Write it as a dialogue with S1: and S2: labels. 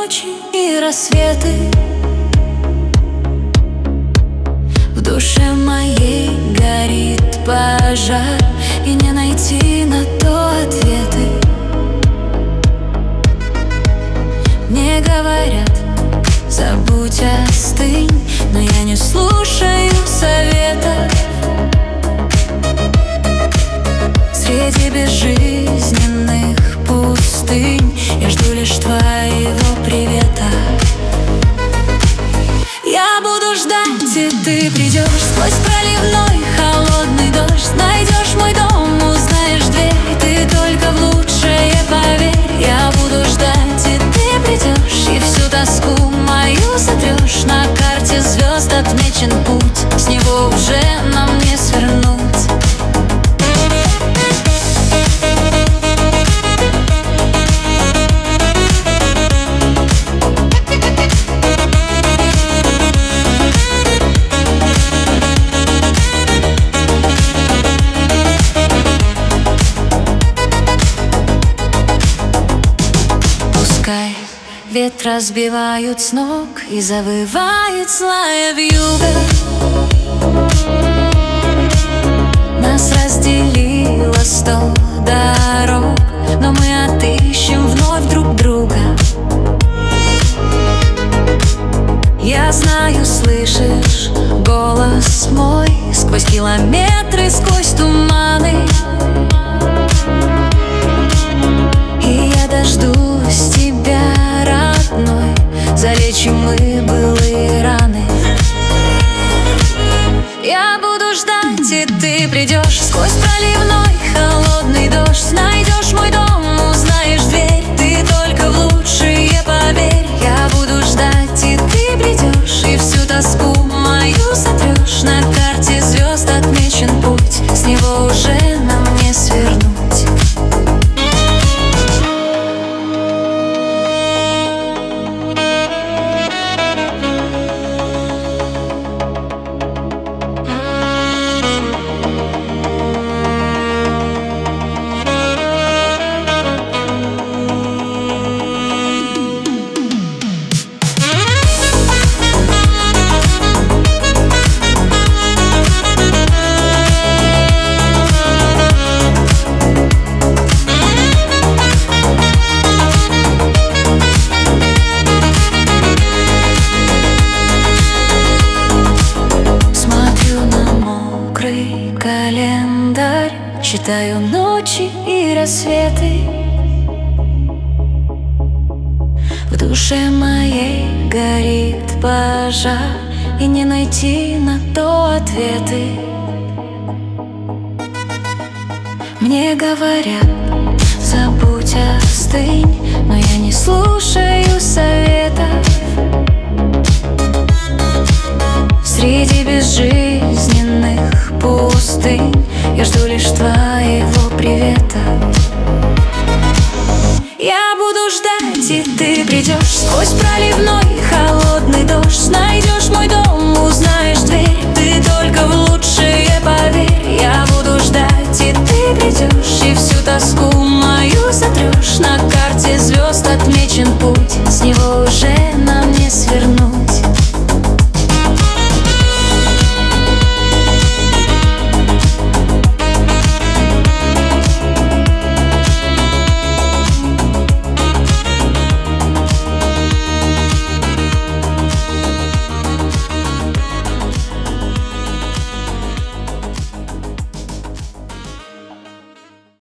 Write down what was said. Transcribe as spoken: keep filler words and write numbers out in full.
S1: ночи и рассветы. В душе моей горит пожар, и не найти на то ответы. Мне говорят: забудь, остынь, но я не слушаю совета. Среди безжизненных пустынь я жду лишь твоего привета. Я буду ждать, и ты придешь сквозь проливной холодный дождь. Найдешь мой дом, узнаешь дверь, ты только в лучшее поверь. Я буду ждать, и ты придешь, и всю тоску мою сотрешь. На карте звезд отмечен путь, с него уже нам не свернуть. Пускай ветра сбивают с ног и завывает злая вьюга. Нас разделило сто дорог, но мы отыщем вновь друг друга. Я знаю, слышишь голос мой сквозь километры, сквозь туманы. И я дождусь тебя, родной, залечим мы былые раны. Я буду ждать, и ты придешь сквозь проливной холодный дождь. Найдешь мой дом, узнаешь дверь, ты только в лучшее поверь. Я буду ждать, и ты придешь, и всю тоску мою сотрешь. На карте звезд отмечен путь, с него уже нам не свернуть. Календарь, считаю ночи и рассветы. В душе моей горит пожар, и не найти на то ответы. Мне говорят: забудь, остынь, но я не слушаю советов. Среди безжизненных пустынь я жду лишь твоего привета. Я буду ждать, и ты придешь сквозь проливной холодный дождь. Найдешь мой дом, узнаешь дверь, ты только в лучшее поверь. Я буду ждать, и ты придешь, и всю тоску